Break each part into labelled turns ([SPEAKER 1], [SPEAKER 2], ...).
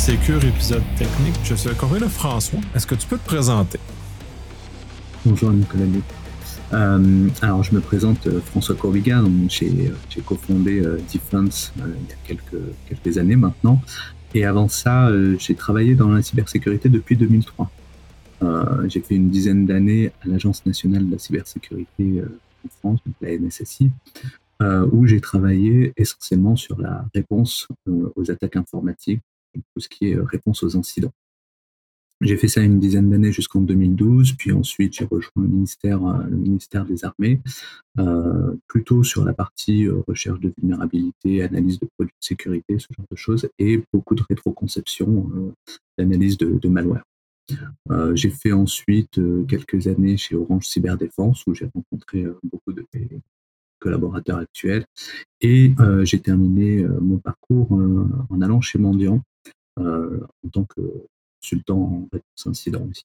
[SPEAKER 1] Cybersécure, épisode technique. Je suis accompagné de François. Est-ce que tu peux te présenter?
[SPEAKER 2] Bonjour Nicolas. Alors je me présente François Courbiga, j'ai cofondé Defense il y a quelques années maintenant. Et avant ça, j'ai travaillé dans la cybersécurité depuis 2003. J'ai fait une dizaine d'années à l'Agence nationale de la cybersécurité en France, donc la NSSI, où j'ai travaillé essentiellement sur la réponse aux attaques informatiques, tout ce qui est réponse aux incidents. J'ai fait ça une dizaine d'années jusqu'en 2012, puis ensuite j'ai rejoint le ministère des Armées, plutôt sur la partie recherche de vulnérabilité, analyse de produits de sécurité, ce genre de choses, et beaucoup de rétroconception, d'analyse de malware. J'ai fait ensuite quelques années chez Orange Cyberdéfense, où j'ai rencontré beaucoup de mes collaborateurs actuels, et j'ai terminé mon parcours en allant chez Mandiant, en tant que consultant en réponse incident aussi.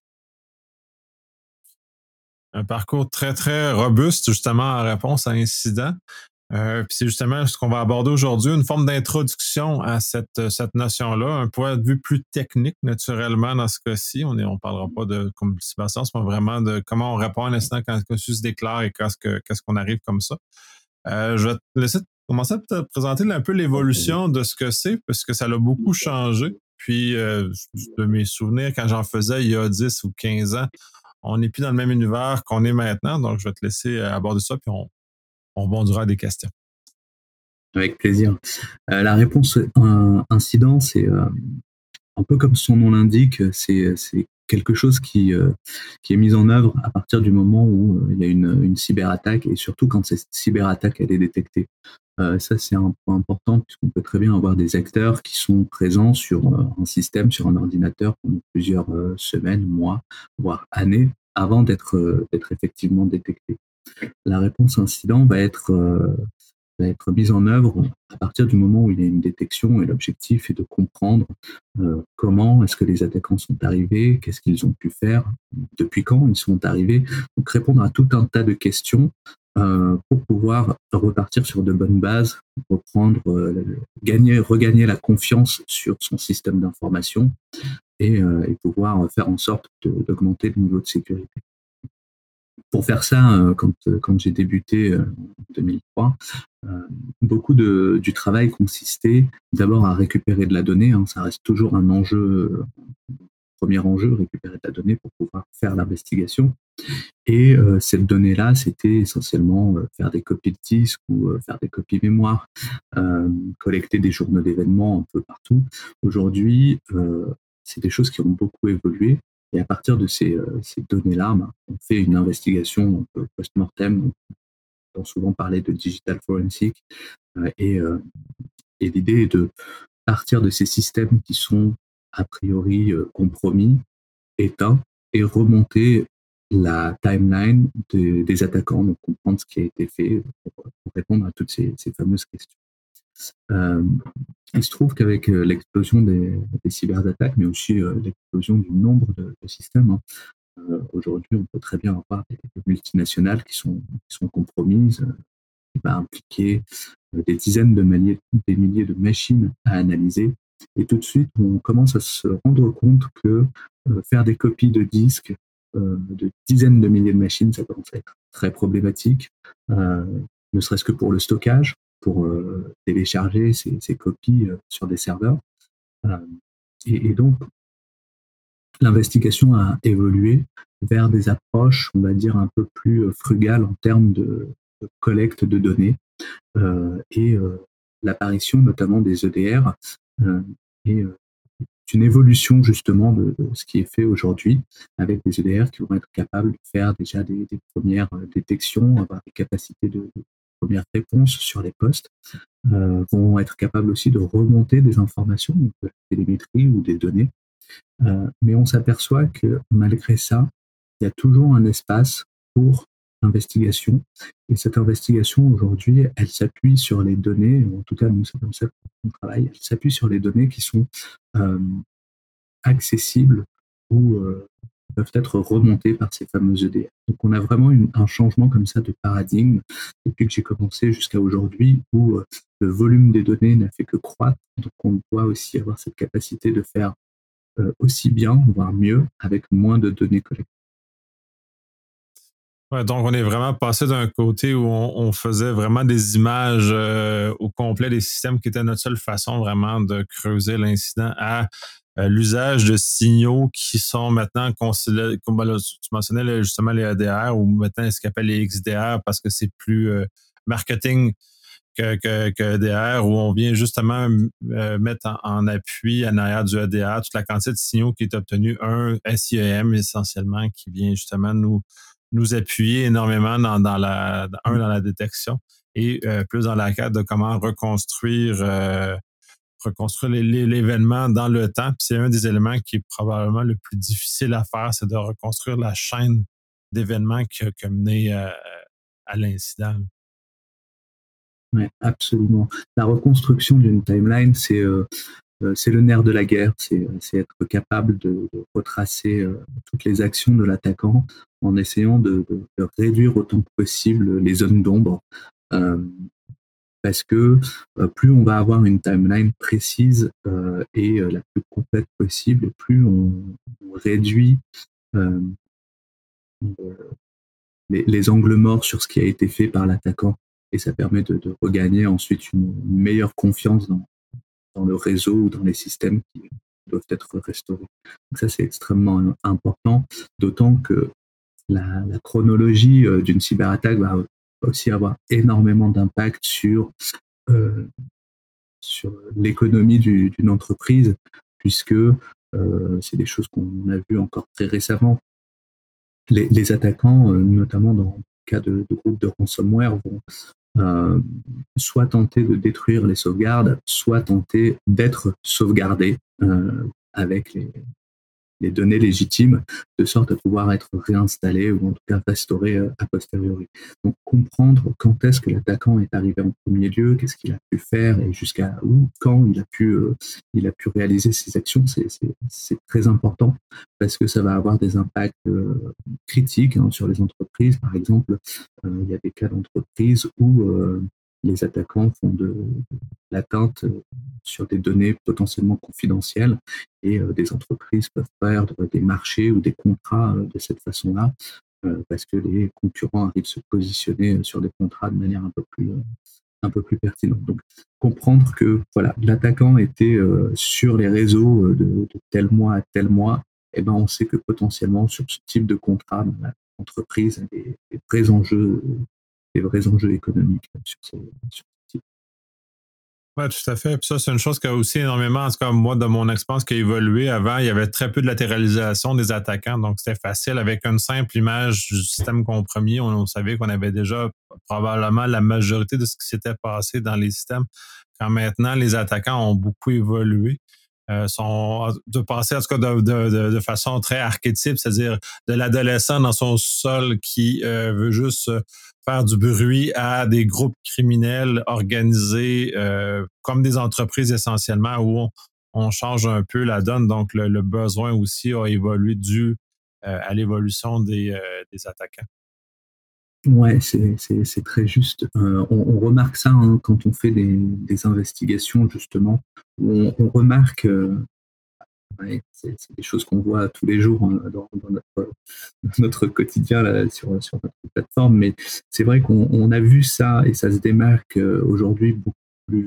[SPEAKER 1] Un parcours très, très robuste, justement, en réponse à incident. Puis c'est justement ce qu'on va aborder aujourd'hui, une forme d'introduction à cette notion-là, un point de vue plus technique, naturellement, dans ce cas-ci. On ne parlera pas de comme cyberscience, mais vraiment de comment on répond à un incident quand un se déclare et qu'est-ce qu'on arrive comme ça. Je vais te laisser commencer à te présenter un peu l'évolution de ce que c'est, parce que ça a beaucoup changé. Puis, de mes souvenirs, quand j'en faisais il y a 10 ou 15 ans, on n'est plus dans le même univers qu'on est maintenant. Donc, je vais te laisser aborder ça, puis on rebondira à des questions.
[SPEAKER 2] Avec plaisir. La réponse incident, c'est un peu comme son nom l'indique, c'est quelque chose qui est mis en œuvre à partir du moment où il y a une cyberattaque, et surtout quand cette cyberattaque elle est détectée. Ça, c'est un point important, puisqu'on peut très bien avoir des acteurs qui sont présents sur un système, sur un ordinateur pendant plusieurs semaines, mois, voire années, avant d'être effectivement détectés. La réponse incident va être mise en œuvre à partir du moment où il y a une détection, et l'objectif est de comprendre comment est-ce que les attaquants sont arrivés, qu'est-ce qu'ils ont pu faire, depuis quand ils sont arrivés. Donc répondre à tout un tas de questions pour pouvoir repartir sur de bonnes bases, reprendre, regagner la confiance sur son système d'information, et pouvoir faire en sorte d'augmenter le niveau de sécurité. Pour faire ça, quand j'ai débuté en 2003, beaucoup du travail consistait d'abord à récupérer de la donnée. Ça reste toujours un enjeu, premier enjeu, récupérer de la donnée pour pouvoir faire l'investigation. Et cette donnée-là, c'était essentiellement faire des copies de disques ou faire des copies mémoire, collecter des journaux d'événements un peu partout. Aujourd'hui, c'est des choses qui ont beaucoup évolué. Et à partir de ces données-là, on fait une investigation un peu post-mortem. On entend souvent parler de digital forensic. Et l'idée est de partir de ces systèmes qui sont a priori compromis, éteints, et remonter la timeline des attaquants, donc comprendre ce qui a été fait pour répondre à toutes ces fameuses questions. Il se trouve qu'avec l'explosion des cyberattaques, mais aussi l'explosion du nombre de systèmes, aujourd'hui, on peut très bien avoir des multinationales qui sont compromises, qui va impliquer des dizaines des milliers de machines à analyser. Et tout de suite, on commence à se rendre compte que faire des copies de disques de dizaines de milliers de machines, ça commence à être très problématique, ne serait-ce que pour le stockage, pour télécharger ces copies sur des serveurs. Et donc, l'investigation a évolué vers des approches, on va dire, un peu plus frugales en termes de collecte de données, et l'apparition notamment des EDR est une évolution justement de ce qui est fait aujourd'hui, avec des EDR qui vont être capables de faire déjà des premières détections, avoir des capacités de premières réponses sur les postes, vont être capables aussi de remonter des informations, donc de la télémétrie ou des données. Mais on s'aperçoit que malgré ça, il y a toujours un espace pour investigation. Et cette investigation, aujourd'hui, elle s'appuie sur les données, en tout cas, nous, c'est comme ça qu'on travaille, elle s'appuie sur les données qui sont accessibles ou peuvent être remontés par ces fameux EDR. Donc on a vraiment un changement comme ça de paradigme depuis que j'ai commencé jusqu'à aujourd'hui où le volume des données n'a fait que croître. Donc on doit aussi avoir cette capacité de faire aussi bien, voire mieux, avec moins de données collectées.
[SPEAKER 1] Ouais, donc, on est vraiment passé d'un côté où on faisait vraiment des images au complet des systèmes qui étaient notre seule façon vraiment de creuser l'incident à l'usage de signaux qui sont maintenant considérés, comme ben là, tu mentionnais là, justement les EDR ou maintenant ce qu'on appelle les XDR parce que c'est plus marketing que EDR où on vient justement mettre en appui en arrière du EDR toute la quantité de signaux qui est obtenue, un SIEM essentiellement qui vient justement nous appuyer énormément dans la détection et plus dans la cadre de comment reconstruire l'événement dans le temps. Puis c'est un des éléments qui est probablement le plus difficile à faire, c'est de reconstruire la chaîne d'événements qui a mené à l'incident.
[SPEAKER 2] Ouais, absolument. La reconstruction d'une timeline, c'est le nerf de la guerre, c'est être capable de retracer toutes les actions de l'attaquant en essayant de réduire autant que possible les zones d'ombre. Euh, Parce que plus on va avoir une timeline précise et la plus complète possible, plus on réduit euh, les angles morts sur ce qui a été fait par l'attaquant. Et ça permet de regagner ensuite une meilleure confiance dans le réseau ou dans les systèmes qui doivent être restaurés. Donc ça, c'est extrêmement important, d'autant que la chronologie d'une cyberattaque va aussi avoir énormément d'impact euh, sur l'économie d'une entreprise, puisque c'est des choses qu'on a vues encore très récemment. Les attaquants, notamment dans le cas de groupes de ransomware, vont soit tenter de détruire les sauvegardes, soit tenter d'être sauvegardés avec les données légitimes, de sorte à pouvoir être réinstallé ou en tout cas restauré a posteriori. Donc comprendre quand est-ce que l'attaquant est arrivé en premier lieu, qu'est-ce qu'il a pu faire et jusqu'à où, quand il a pu réaliser ses actions, c'est très important parce que ça va avoir des impacts critiques sur les entreprises. Par exemple, il y a des cas d'entreprises où les attaquants font de l'atteinte sur des données potentiellement confidentielles et des entreprises peuvent perdre des marchés ou des contrats de cette façon-là parce que les concurrents arrivent se positionner sur des contrats de manière un peu plus pertinente. Donc, comprendre que voilà, l'attaquant était sur les réseaux de tel mois à tel mois, eh ben, on sait que potentiellement sur ce type de contrat, l'entreprise a des vrais enjeux économiques sur ce type.
[SPEAKER 1] Oui, tout à fait. Puis ça, c'est une chose qui a aussi énormément, en tout cas, moi, de mon expérience, qui a évolué. Avant, il y avait très peu de latéralisation des attaquants, donc c'était facile. Avec une simple image du système compromis, on savait qu'on avait déjà probablement la majorité de ce qui s'était passé dans les systèmes. Quand maintenant, les attaquants ont beaucoup évolué. Sont de passer en tout cas de façon très archétype, c'est-à-dire de l'adolescent dans son sol qui veut juste faire du bruit à des groupes criminels organisés comme des entreprises essentiellement où on change un peu la donne. Donc le besoin aussi a évolué dû à l'évolution des attaquants.
[SPEAKER 2] Ouais, c'est très juste. On remarque ça quand on fait des investigations, justement. On remarque, ouais, c'est des choses qu'on voit tous les jours dans notre quotidien là, sur notre plateforme, mais c'est vrai qu'on a vu ça et ça se démarque aujourd'hui beaucoup plus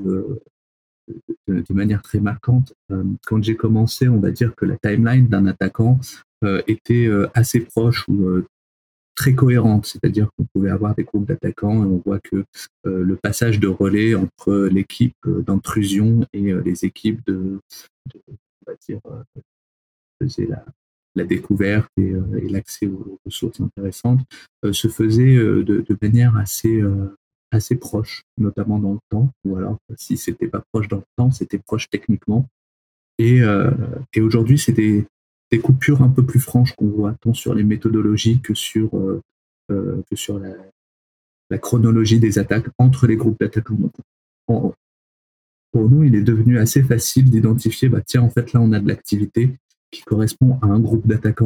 [SPEAKER 2] de manière très marquante. Quand j'ai commencé, on va dire que la timeline d'un attaquant était assez proche ou très cohérente, c'est-à-dire qu'on pouvait avoir des groupes d'attaquants et on voit que le passage de relais entre l'équipe d'intrusion et les équipes on va dire, faisaient la découverte et l'accès aux ressources intéressantes se faisait de manière assez proche, notamment dans le temps, ou alors si c'était pas proche dans le temps, c'était proche techniquement. Et, euh, et aujourd'hui, c'est des coupures un peu plus franches qu'on voit tant sur les méthodologies que sur la chronologie des attaques entre les groupes d'attaquants. Donc, pour nous, il est devenu assez facile d'identifier, bah, tiens, en fait, là, on a de l'activité qui correspond à un groupe d'attaquants.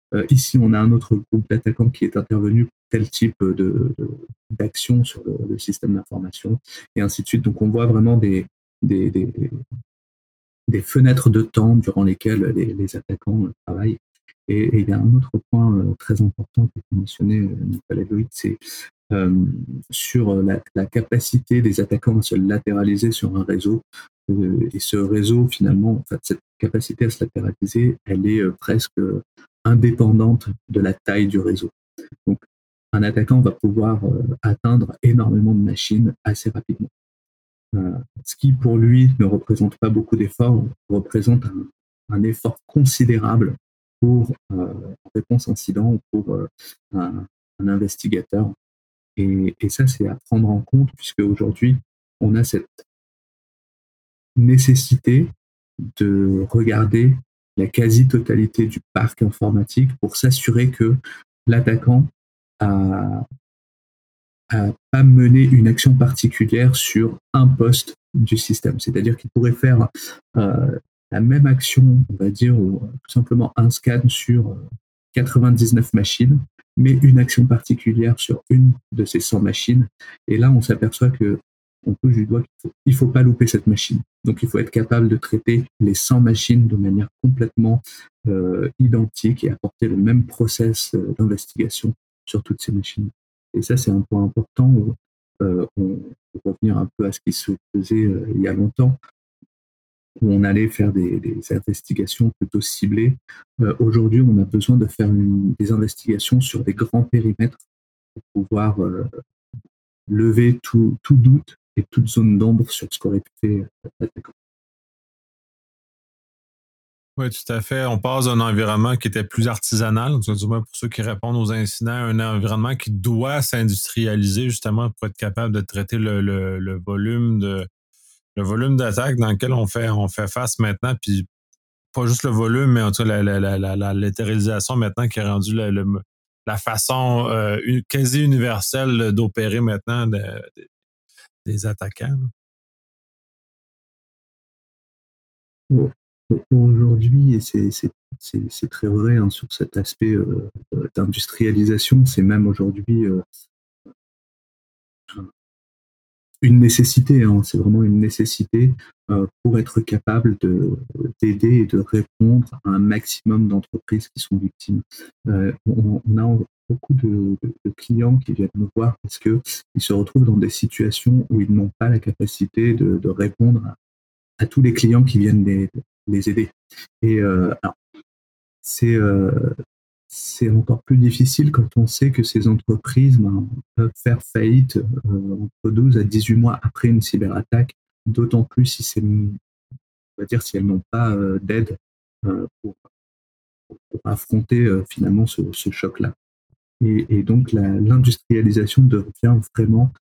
[SPEAKER 2] Ici, on a un autre groupe d'attaquants qui est intervenu pour tel type d'action sur le système d'information, et ainsi de suite. Donc, on voit vraiment des, des, des fenêtres de temps durant lesquelles les attaquants travaillent. Et il y a un autre point très important que tu mentionnais, Nicolas Loïc, c'est sur la capacité des attaquants à se latéraliser sur un réseau. Et ce réseau, finalement, en fait, cette capacité à se latéraliser, elle est presque indépendante de la taille du réseau. Donc, un attaquant va pouvoir atteindre énormément de machines assez rapidement. Ce qui, pour lui, ne représente pas beaucoup d'efforts, représente un effort considérable pour réponse incident ou pour un investigateur. Et ça, c'est à prendre en compte, puisque aujourd'hui, on a cette nécessité de regarder la quasi-totalité du parc informatique pour s'assurer que l'attaquant a pas mené une action particulière sur un poste du système. C'est-à-dire qu'il pourrait faire la même action, on va dire, ou tout simplement un scan sur 99 machines, mais une action particulière sur une de ces 100 machines. Et là, on s'aperçoit que on touche du doigt qu'il ne faut pas louper cette machine. Donc, il faut être capable de traiter les 100 machines de manière complètement identique et apporter le même process d'investigation sur toutes ces machines. Et ça, c'est un point important où on peut revenir un peu à ce qui se faisait il y a longtemps, où on allait faire des investigations plutôt ciblées. Aujourd'hui, on a besoin de faire des investigations sur des grands périmètres pour pouvoir lever tout doute et toute zone d'ombre sur ce qu'aurait pu faire l'attaquant.
[SPEAKER 1] Oui, tout à fait. On passe d'un environnement qui était plus artisanal, du moins pour ceux qui répondent aux incidents, un environnement qui doit s'industrialiser justement pour être capable de traiter le volume d'attaques dans lequel on fait face maintenant, puis pas juste le volume, mais en tout cas la latéralisation maintenant qui est rendue la façon quasi universelle d'opérer maintenant des attaquants.
[SPEAKER 2] Aujourd'hui, et c'est très vrai sur cet aspect d'industrialisation, c'est même aujourd'hui une nécessité, c'est vraiment une nécessité pour être capable d'aider et de répondre à un maximum d'entreprises qui sont victimes. On a beaucoup de clients qui viennent nous voir parce qu'ils se retrouvent dans des situations où ils n'ont pas la capacité de répondre à tous les clients qui viennent les aider. Et alors, c'est encore plus difficile quand on sait que ces entreprises peuvent faire faillite entre 12 à 18 mois après une cyberattaque, d'autant plus on va dire, si elles n'ont pas d'aide pour affronter finalement ce choc-là. Et donc l'industrialisation devient vraiment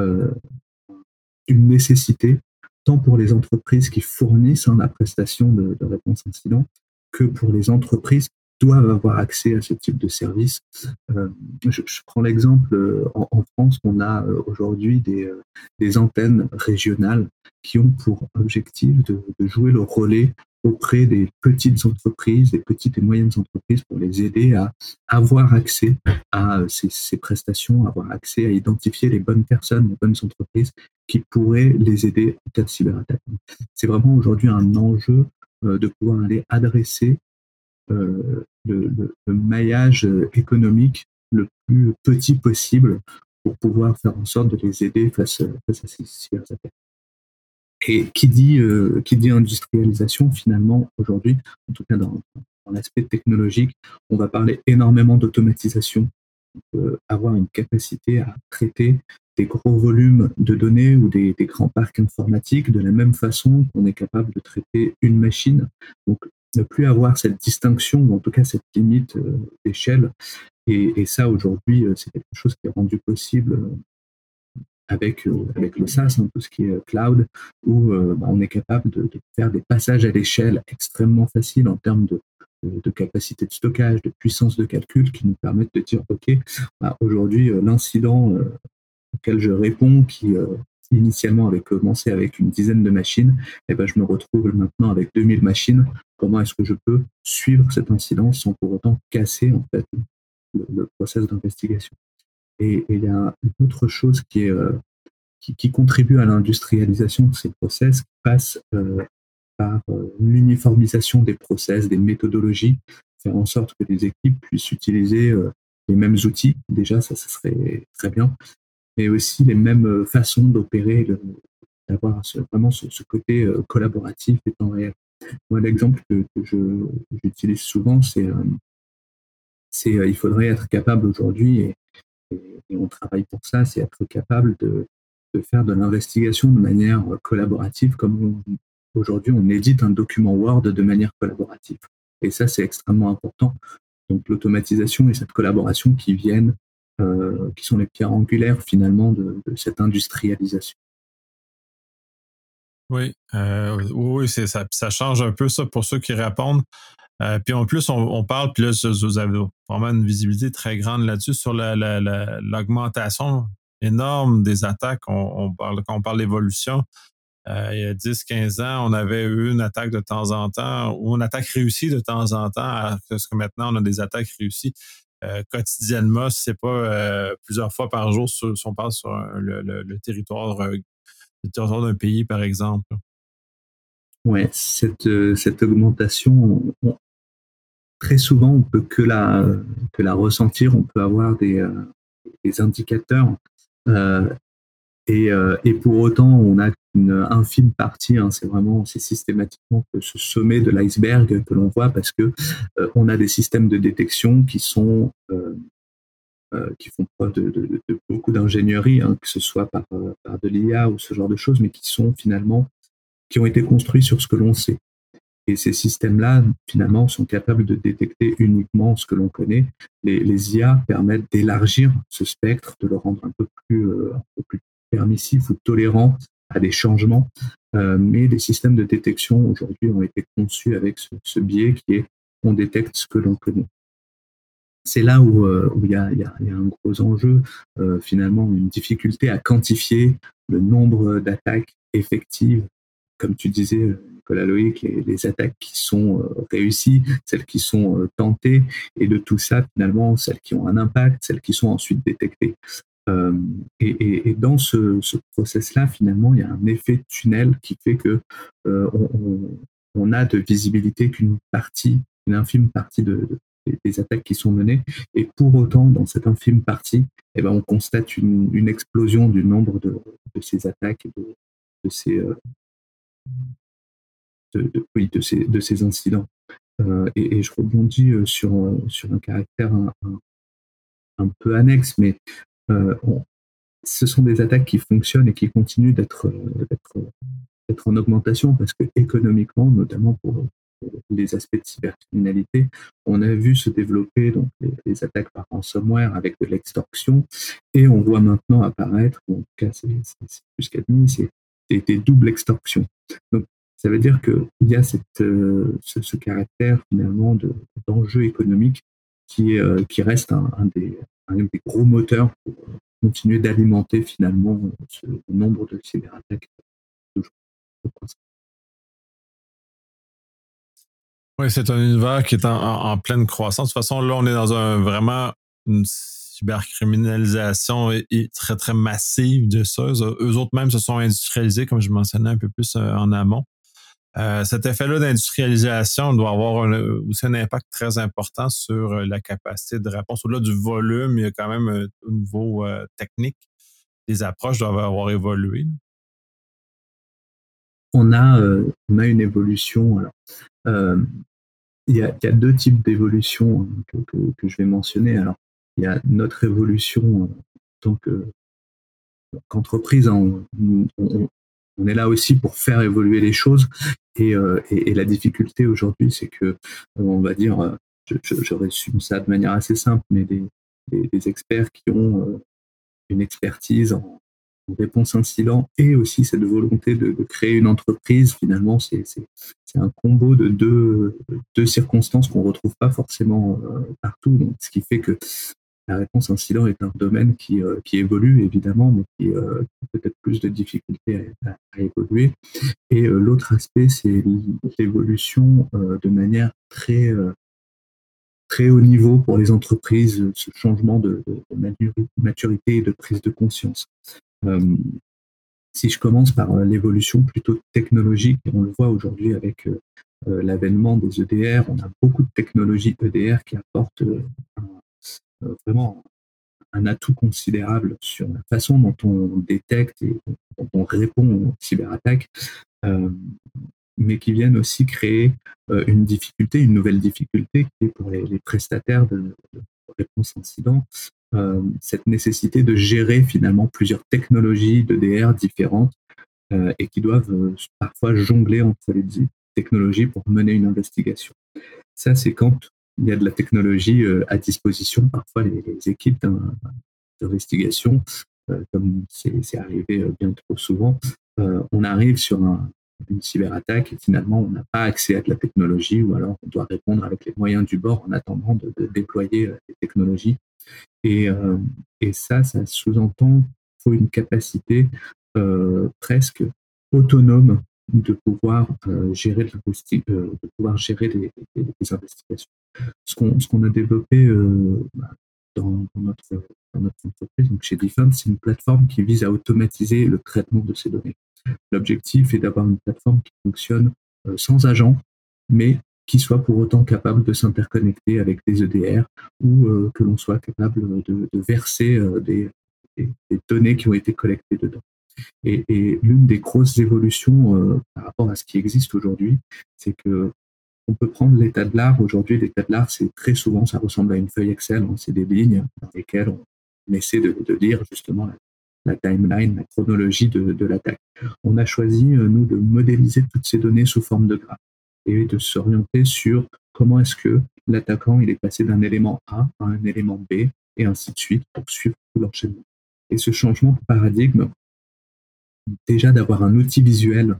[SPEAKER 2] une nécessité, tant pour les entreprises qui fournissent la prestation de réponse incident, que pour les entreprises qui doivent avoir accès à ce type de service. Je prends l'exemple, en France, on a aujourd'hui des antennes régionales qui ont pour objectif de jouer le relais auprès des petites entreprises, des petites et moyennes entreprises, pour les aider à avoir accès à ces prestations, avoir accès à identifier les bonnes personnes, les bonnes entreprises qui pourraient les aider en cas de cyberattaque. C'est vraiment aujourd'hui un enjeu de pouvoir aller adresser le maillage économique le plus petit possible pour pouvoir faire en sorte de les aider face à ces cyberattaques. Et qui dit industrialisation, finalement, aujourd'hui, en tout cas dans l'aspect technologique, on va parler énormément d'automatisation. Avoir une capacité à traiter des gros volumes de données ou des grands parcs informatiques de la même façon qu'on est capable de traiter une machine. Donc, ne plus avoir cette distinction, ou en tout cas cette limite d'échelle. Et ça, aujourd'hui, c'est quelque chose qui est rendu possible avec le SaaS, tout ce qui est cloud, où on est capable de faire des passages à l'échelle extrêmement faciles en termes de capacité de stockage, de puissance de calcul, qui nous permettent de dire, OK, aujourd'hui, l'incident auquel je réponds, qui initialement avait commencé avec une dizaine de machines, et ben, je me retrouve maintenant avec 2000 machines. Comment est-ce que je peux suivre cet incident sans pour autant casser en fait le process d'investigation? Et il y a une autre chose qui contribue à l'industrialisation de ces process, qui passe par l'uniformisation des process, des méthodologies, faire en sorte que les équipes puissent utiliser les mêmes outils. Déjà, ça serait très bien, mais aussi les mêmes façons d'opérer, d'avoir vraiment ce côté collaboratif et temps réel. Moi, l'exemple que j'utilise souvent, il faudrait être capable aujourd'hui, et on travaille pour ça, c'est être capable de faire de l'investigation de manière collaborative, comme aujourd'hui on édite un document Word de manière collaborative. Et ça, c'est extrêmement important. Donc l'automatisation et cette collaboration qui sont les pierres angulaires finalement de cette industrialisation.
[SPEAKER 1] Oui, oui, ça change un peu ça pour ceux qui répondent. Puis en plus, on parle, puis là, vous avez vraiment une visibilité très grande là-dessus sur l'augmentation énorme des attaques. Quand on parle d'évolution, il y a 10-15 ans, on avait eu une attaque de temps en temps, ou une attaque réussie de temps en temps, parce que maintenant, on a des attaques réussies quotidiennement, si c'est pas plusieurs fois par jour, si on parle sur le territoire d'un pays, par exemple.
[SPEAKER 2] Ouais, cette augmentation, très souvent, on peut que la ressentir. On peut avoir des indicateurs, euh, et pour autant, on a une infime partie. Hein, c'est systématiquement que ce sommet de l'iceberg que l'on voit, parce que on a des systèmes de détection qui font preuve de beaucoup d'ingénierie, hein, que ce soit par de l'IA ou ce genre de choses, mais qui ont été construits sur ce que l'on sait. Et ces systèmes-là, finalement, sont capables de détecter uniquement ce que l'on connaît. Les IA permettent d'élargir ce spectre, de le rendre un peu plus permissif ou tolérant à des changements. Mais les systèmes de détection aujourd'hui ont été conçus avec ce biais qui est on détecte ce que l'on connaît. C'est là où il y a un gros enjeu, finalement, une difficulté à quantifier le nombre d'attaques effectives, comme tu disais, Nicolas Loïc, les attaques qui sont réussies, celles qui sont tentées, et de tout ça, finalement, celles qui ont un impact, celles qui sont ensuite détectées. Et dans ce process-là, finalement, il y a un effet tunnel qui fait que on a de visibilité qu'une infime partie des attaques qui sont menées, et pour autant, dans cette infime partie, eh ben, on constate une explosion du nombre de ces attaques et de ces de ces incidents. Et je rebondis sur un caractère un peu annexe, mais ce sont des attaques qui fonctionnent et qui continuent d'être en augmentation, parce que économiquement, notamment pour les aspects de cybercriminalité, on a vu se développer donc les attaques par ransomware avec de l'extorsion, et on voit maintenant apparaître, en tout cas c'est plus qu'admis, c'est des doubles extorsions. Donc ça veut dire qu'il y a ce caractère finalement d'enjeu économique qui reste un des gros moteurs pour continuer d'alimenter finalement ce nombre de cyberattaques.
[SPEAKER 1] Oui, c'est un univers qui est en pleine croissance. De toute façon, là, on est dans vraiment une cybercriminalisation très, très massive de ça. Eux autres même se sont industrialisés, comme je mentionnais un peu plus en amont. Cet effet-là d'industrialisation doit avoir aussi un impact très important sur la capacité de réponse. Au-delà du volume, il y a quand même au niveau technique, les approches doivent avoir évolué.
[SPEAKER 2] On a une évolution. Alors, il y a deux types d'évolution que je vais mentionner. Alors, il y a notre évolution en tant qu'entreprise. Hein, on est là aussi pour faire évoluer les choses. Et la difficulté aujourd'hui, c'est que, on va dire, je résume ça de manière assez simple, mais des experts qui ont une expertise en réponse incident et aussi cette volonté de créer une entreprise, finalement, c'est un combo de deux circonstances qu'on ne retrouve pas forcément partout. Donc, ce qui fait que la réponse incident est un domaine qui évolue évidemment, mais qui a peut-être plus de difficultés à évoluer. Et l'autre aspect, c'est l'évolution de manière très haut niveau pour les entreprises, ce changement de maturité et de prise de conscience. Si je commence par l'évolution plutôt technologique, et on le voit aujourd'hui avec l'avènement des EDR, on a beaucoup de technologies EDR qui apportent vraiment un atout considérable sur la façon dont on détecte et dont on répond aux cyberattaques, euh, mais qui viennent aussi créer une nouvelle difficulté qui est pour les prestataires de réponse incident, cette nécessité de gérer finalement plusieurs technologies d'EDR différentes et qui doivent parfois jongler entre les technologies pour mener une investigation. Ça, c'est quand il y a de la technologie à disposition. Parfois, les équipes d'investigation, comme c'est arrivé bien trop souvent, on arrive sur une cyberattaque et finalement, on n'a pas accès à de la technologie ou alors on doit répondre avec les moyens du bord en attendant de déployer les technologies. Et ça sous-entend qu'il faut une capacité presque autonome de pouvoir gérer de pouvoir gérer des investigations. Ce qu'on a développé dans notre entreprise, donc chez Defend, c'est une plateforme qui vise à automatiser le traitement de ces données. L'objectif est d'avoir une plateforme qui fonctionne sans agent, mais qui soit pour autant capable de s'interconnecter avec des EDR ou que l'on soit capable de verser des données qui ont été collectées dedans. Et l'une des grosses évolutions par rapport à ce qui existe aujourd'hui, c'est que on peut prendre l'état de l'art. Aujourd'hui, l'état de l'art, c'est très souvent, ça ressemble à une feuille Excel. C'est des lignes dans lesquelles on essaie de lire justement la timeline, la chronologie de l'attaque. On a choisi, nous, de modéliser toutes ces données sous forme de graphe et de s'orienter sur comment est-ce que l'attaquant il est passé d'un élément A à un élément B et ainsi de suite pour suivre tout l'enchaînement. Et ce changement de paradigme, déjà d'avoir un outil visuel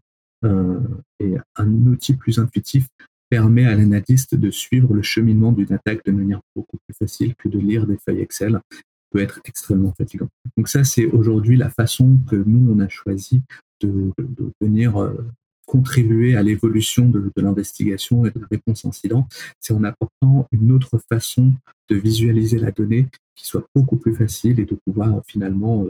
[SPEAKER 2] et un outil plus intuitif permet à l'analyste de suivre le cheminement d'une attaque de manière beaucoup plus facile que de lire des feuilles Excel, peut être extrêmement fatigant. Donc ça, c'est aujourd'hui la façon que nous, on a choisi de venir contribuer à l'évolution de l'investigation et de la réponse incident, c'est en apportant une autre façon de visualiser la donnée qui soit beaucoup plus facile et de pouvoir finalement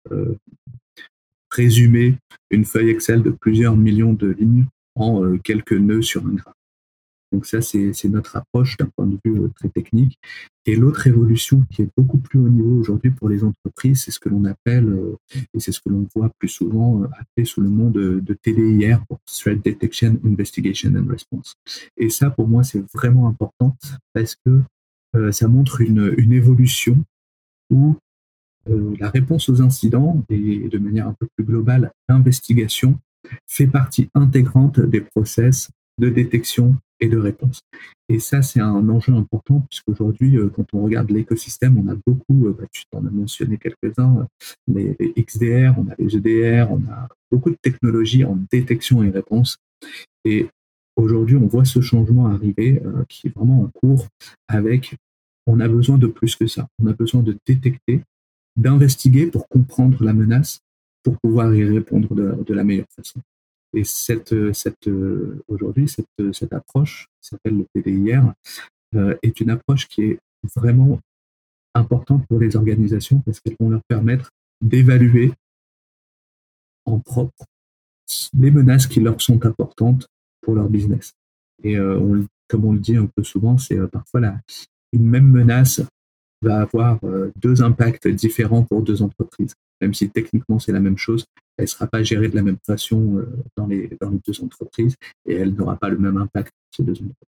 [SPEAKER 2] résumer une feuille Excel de plusieurs millions de lignes en quelques nœuds sur un graphe. Donc ça, c'est notre approche d'un point de vue très technique. Et l'autre évolution qui est beaucoup plus haut niveau aujourd'hui pour les entreprises, c'est ce que l'on appelle, et c'est ce que l'on voit plus souvent appelé sous le nom de TDIR, pour Threat Detection, Investigation and Response. Et ça, pour moi, c'est vraiment important parce que ça montre une évolution où la réponse aux incidents et de manière un peu plus globale, l'investigation fait partie intégrante des process de détection et de réponse. Et ça, c'est un enjeu important puisqu'aujourd'hui, quand on regarde l'écosystème, on a beaucoup, tu t'en as mentionné quelques-uns, les XDR, on a les EDR, on a beaucoup de technologies en détection et réponse. Et aujourd'hui, on voit ce changement arriver qui est vraiment en cours avec, on a besoin de plus que ça. On a besoin de détecter, d'investiguer pour comprendre la menace, pour pouvoir y répondre de la meilleure façon. Et aujourd'hui, cette approche, qui s'appelle le PDIR, est une approche qui est vraiment importante pour les organisations parce qu'elles vont leur permettre d'évaluer en propre les menaces qui leur sont importantes pour leur business. Et comme on le dit un peu souvent, c'est parfois une même menace va avoir deux impacts différents pour deux entreprises. Même si techniquement c'est la même chose, elle ne sera pas gérée de la même façon dans les deux entreprises et elle n'aura pas le même impact sur ces deux entreprises.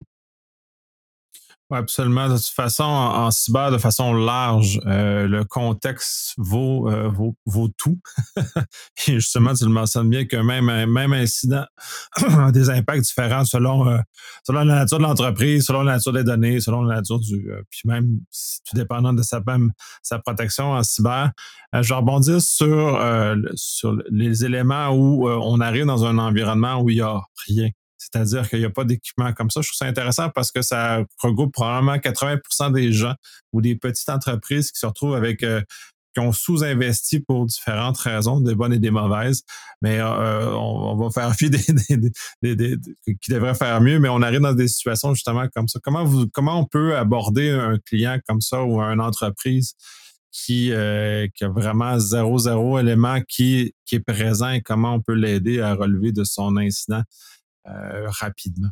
[SPEAKER 1] Oui, absolument. De toute façon, en cyber, de façon large, le contexte vaut tout. Et justement, tu le mentionnes bien que même incident a des impacts différents selon la nature de l'entreprise, selon la nature des données, selon la nature puis même tout dépendant de sa protection en cyber. Je vais rebondir sur les éléments où on arrive dans un environnement où il n'y a rien. c'est-à-dire qu'il n'y a pas d'équipement comme ça. Je trouve ça intéressant parce que ça regroupe probablement 80% des gens ou des petites entreprises qui se retrouvent avec qui ont sous-investi pour différentes raisons, des bonnes et des mauvaises. Mais on va faire fi qui devraient faire mieux, mais on arrive dans des situations justement comme ça. Comment on peut aborder un client comme ça ou une entreprise qui a vraiment zéro élément qui est présent et comment on peut l'aider à relever de son incident rapidement?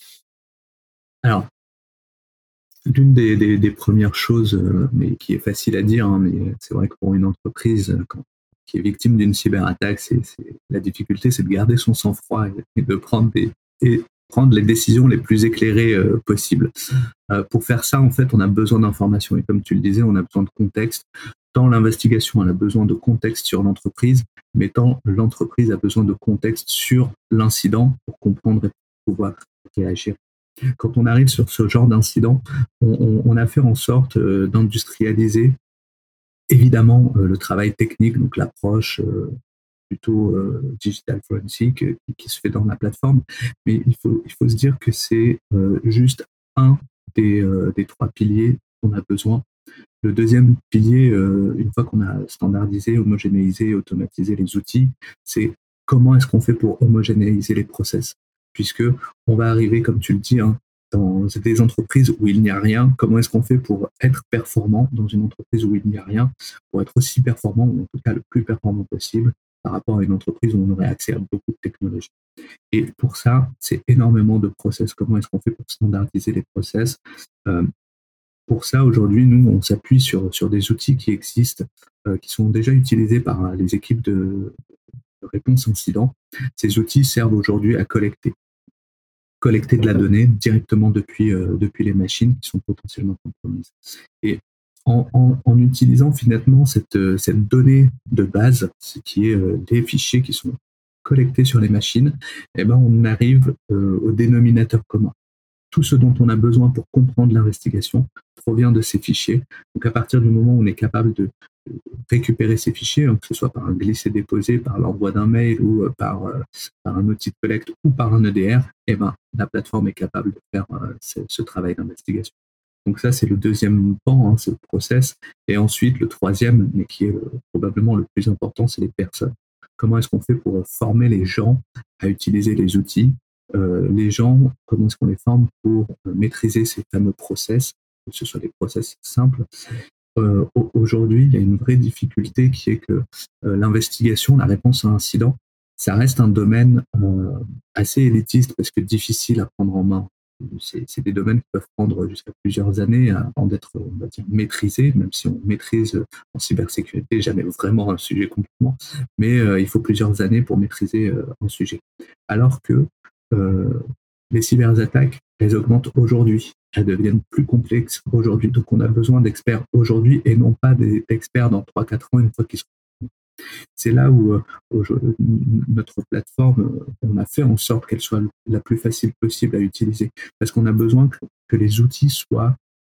[SPEAKER 2] Alors, l'une des premières choses, mais qui est facile à dire, hein, mais c'est vrai que pour une entreprise qui est victime d'une cyberattaque, la difficulté, c'est de garder son sang-froid et de prendre les décisions les plus éclairées possibles. Pour faire ça, en fait, on a besoin d'informations. Et comme tu le disais, on a besoin de contexte. Tant l'investigation, elle a besoin de contexte sur l'entreprise, mais tant l'entreprise a besoin de contexte sur l'incident pour comprendre et pour pouvoir réagir. Quand on arrive sur ce genre d'incident, on a fait en sorte d'industrialiser évidemment le travail technique, donc l'approche plutôt digital forensic qui se fait dans la plateforme. Mais il faut se dire que c'est juste un des trois piliers qu'on a besoin. Le deuxième pilier, une fois qu'on a standardisé, homogénéisé, automatisé les outils, c'est comment est-ce qu'on fait pour homogénéiser les process. Puisque on va arriver, comme tu le dis, hein, dans des entreprises où il n'y a rien, comment est-ce qu'on fait pour être performant dans une entreprise où il n'y a rien, pour être aussi performant, ou en tout cas le plus performant possible, par rapport à une entreprise où on aurait accès à beaucoup de technologies. Et pour ça, c'est énormément de process. Comment est-ce qu'on fait pour standardiser les process? Pour ça, aujourd'hui, nous, on s'appuie sur des outils qui existent, qui sont déjà utilisés par les équipes de réponse incident. Ces outils servent aujourd'hui à collecter de la donnée directement depuis les machines qui sont potentiellement compromises. Et en utilisant finalement cette donnée de base, ce qui est les fichiers qui sont collectés sur les machines, eh ben, on arrive au dénominateur commun. Tout ce dont on a besoin pour comprendre l'investigation provient de ces fichiers. Donc à partir du moment où on est capable de récupérer ces fichiers, que ce soit par un glisser-déposer, par l'envoi d'un mail ou par un outil de collecte ou par un EDR, eh ben, la plateforme est capable de faire ce travail d'investigation. Donc ça, c'est le deuxième pan, hein, c'est le process. Et ensuite, le troisième, mais qui est probablement le plus important, c'est les personnes. Comment est-ce qu'on fait pour former les gens à utiliser les outils? Les gens, comment est-ce qu'on les forme pour maîtriser ces fameux process, que ce soit des process simples? Aujourd'hui, il y a une vraie difficulté qui est que l'investigation, la réponse à un incident, ça reste un domaine assez élitiste parce que difficile à prendre en main. C'est des domaines qui peuvent prendre jusqu'à plusieurs années avant d'être, on va dire, maîtrisés, même si on maîtrise en cybersécurité jamais vraiment un sujet complètement, mais il faut plusieurs années pour maîtriser un sujet. Alors que les cyberattaques, elles augmentent aujourd'hui. Elles deviennent plus complexes aujourd'hui. Donc, on a besoin d'experts aujourd'hui et non pas d'experts dans 3-4 ans une fois qu'ils sont. C'est là où notre plateforme, on a fait en sorte qu'elle soit la plus facile possible à utiliser. Parce qu'on a besoin que les outils soient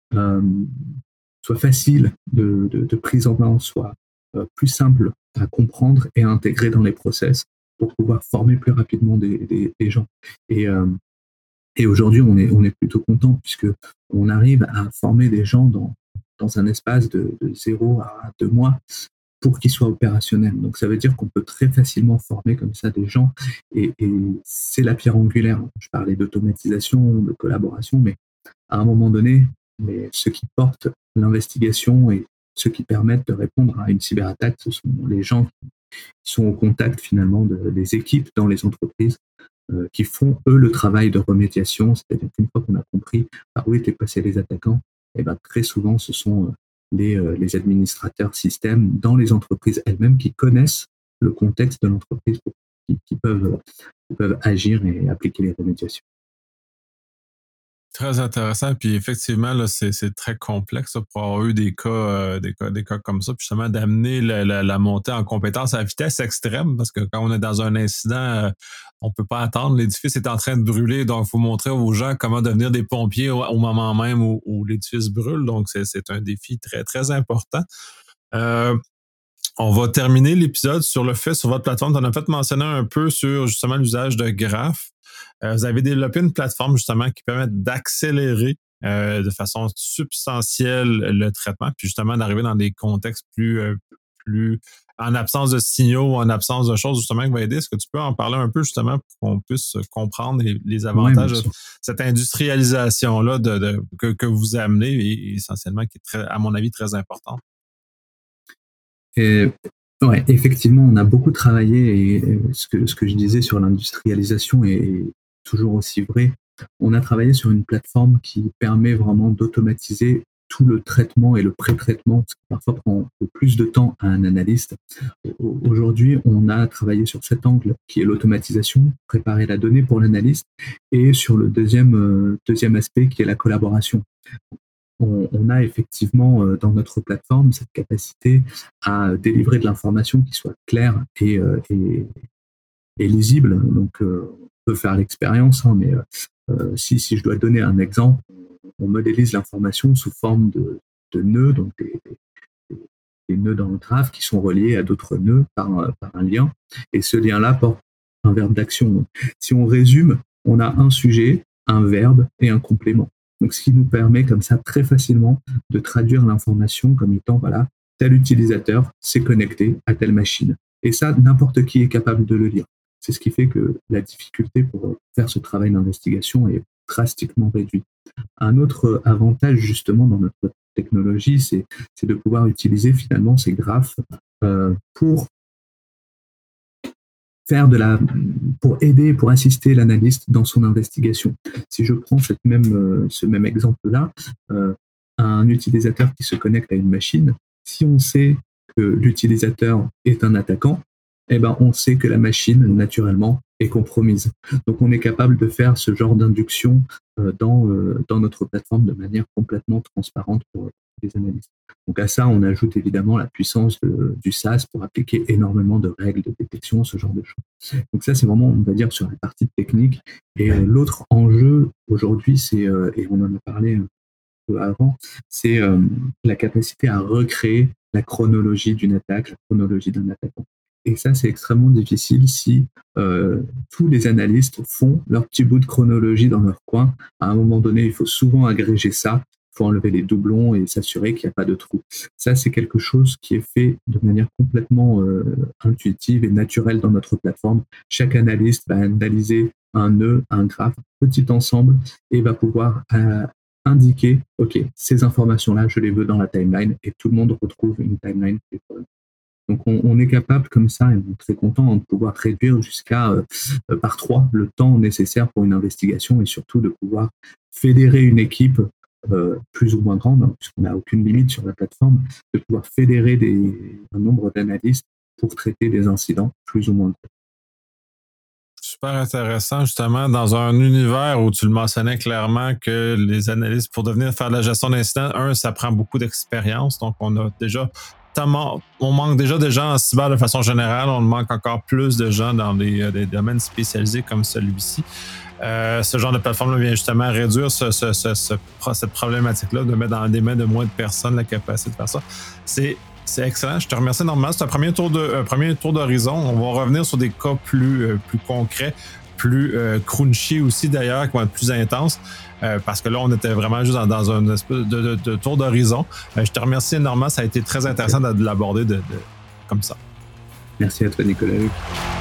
[SPEAKER 2] faciles de prise en main, soient plus simples à comprendre et à intégrer dans les process pour pouvoir former plus rapidement des gens. Et aujourd'hui, on est plutôt content puisque on arrive à former des gens dans un espace de 0 à 2 mois pour qu'ils soient opérationnels. Donc ça veut dire qu'on peut très facilement former comme ça des gens et c'est la pierre angulaire. Je parlais d'automatisation, de collaboration, mais à un moment donné, ceux qui portent l'investigation et ceux qui permettent de répondre à une cyberattaque, ce sont les gens qui sont au contact finalement des équipes dans les entreprises qui font, eux, le travail de remédiation. C'est-à-dire qu'une fois qu'on a compris par où étaient passés les attaquants, et ben, très souvent, ce sont les administrateurs système dans les entreprises elles-mêmes qui connaissent le contexte de l'entreprise qui peuvent agir et appliquer les remédiations.
[SPEAKER 1] Très intéressant. Puis effectivement, là, c'est très complexe là, pour avoir eu des cas comme ça. Puis justement, d'amener la montée en compétence à vitesse extrême, parce que quand on est dans un incident, on peut pas attendre. L'édifice est en train de brûler. Donc, il faut montrer aux gens comment devenir des pompiers au moment même où l'édifice brûle. Donc, c'est un défi très, très important. On va terminer l'épisode sur votre plateforme. Tu en as fait mentionner un peu sur justement l'usage de graphes. Vous avez développé une plateforme justement qui permet d'accélérer de façon substantielle le traitement, puis justement d'arriver dans des contextes plus en absence de signaux ou en absence de choses justement qui va aider. Est-ce que tu peux en parler un peu justement pour qu'on puisse comprendre les avantages de cette industrialisation-là que vous amenez et essentiellement qui est très, à mon avis, très importante?
[SPEAKER 2] Ouais, effectivement, on a beaucoup travaillé et ce que je disais sur l'industrialisation est toujours aussi vrai. On a travaillé sur une plateforme qui permet vraiment d'automatiser tout le traitement et le pré-traitement, ce qui parfois prend le plus de temps à un analyste. Aujourd'hui, on a travaillé sur cet angle qui est l'automatisation, préparer la donnée pour l'analyste, et sur le deuxième aspect qui est la collaboration. On a effectivement dans notre plateforme cette capacité à délivrer de l'information qui soit claire et lisible. Donc, on peut faire l'expérience, mais si je dois donner un exemple, on modélise l'information sous forme de nœuds, donc des nœuds dans le graphe qui sont reliés à d'autres nœuds par un lien. Et ce lien-là porte un verbe d'action. Donc, si on résume, on a un sujet, un verbe et un complément. Donc, ce qui nous permet comme ça très facilement de traduire l'information comme étant, voilà, tel utilisateur s'est connecté à telle machine. Et ça, n'importe qui est capable de le lire. C'est ce qui fait que la difficulté pour faire ce travail d'investigation est drastiquement réduite. Un autre avantage justement dans notre technologie, c'est de pouvoir utiliser finalement ces graphes pour pour aider, pour assister l'analyste dans son investigation. Si je prends ce même exemple-là, un utilisateur qui se connecte à une machine, si on sait que l'utilisateur est un attaquant, eh ben on sait que la machine, naturellement, est compromise. Donc on est capable de faire ce genre d'induction dans notre plateforme de manière complètement transparente pour les analystes. Donc à ça, on ajoute évidemment la puissance du SaaS pour appliquer énormément de règles de détection, ce genre de choses. Donc ça, c'est vraiment, on va dire, sur la partie technique. Et l'autre enjeu aujourd'hui, c'est, et on en a parlé un peu avant, c'est la capacité à recréer la chronologie d'une attaque, la chronologie d'un attaquant. Et ça, c'est extrêmement difficile si tous les analystes font leur petit bout de chronologie dans leur coin. À un moment donné, il faut souvent agréger ça. Il faut enlever les doublons et s'assurer qu'il n'y a pas de trou. Ça, c'est quelque chose qui est fait de manière complètement intuitive et naturelle dans notre plateforme. Chaque analyste va analyser un nœud, un graphe, un petit ensemble et va pouvoir indiquer, OK, ces informations-là, je les veux dans la timeline et tout le monde retrouve une timeline. Donc, on est capable comme ça, et on est très content de pouvoir réduire jusqu'à par 3 le temps nécessaire pour une investigation et surtout de pouvoir fédérer une équipe plus ou moins grande, hein, puisqu'on n'a aucune limite sur la plateforme, de pouvoir fédérer un nombre d'analystes pour traiter des incidents plus ou moins gros.
[SPEAKER 1] Super intéressant, justement, dans un univers où tu le mentionnais clairement que les analystes, pour devenir faire de la gestion d'incidents, ça prend beaucoup d'expérience. Donc, on manque déjà de gens en cyber de façon générale. On manque encore plus de gens dans des domaines spécialisés comme celui-ci. Ce genre de plateforme vient justement réduire cette problématique-là, de mettre dans des mains de moins de personnes la capacité de faire ça. C'est excellent. Je te remercie énormément. C'est un premier tour d'horizon. On va revenir sur des cas plus concrets, plus crunchy aussi d'ailleurs, qui vont être plus intenses. Parce que là, on était vraiment juste dans un espèce de tour d'horizon. Je te remercie énormément. Ça a été très intéressant de l'aborder comme ça.
[SPEAKER 2] Merci à toi, Nicolas.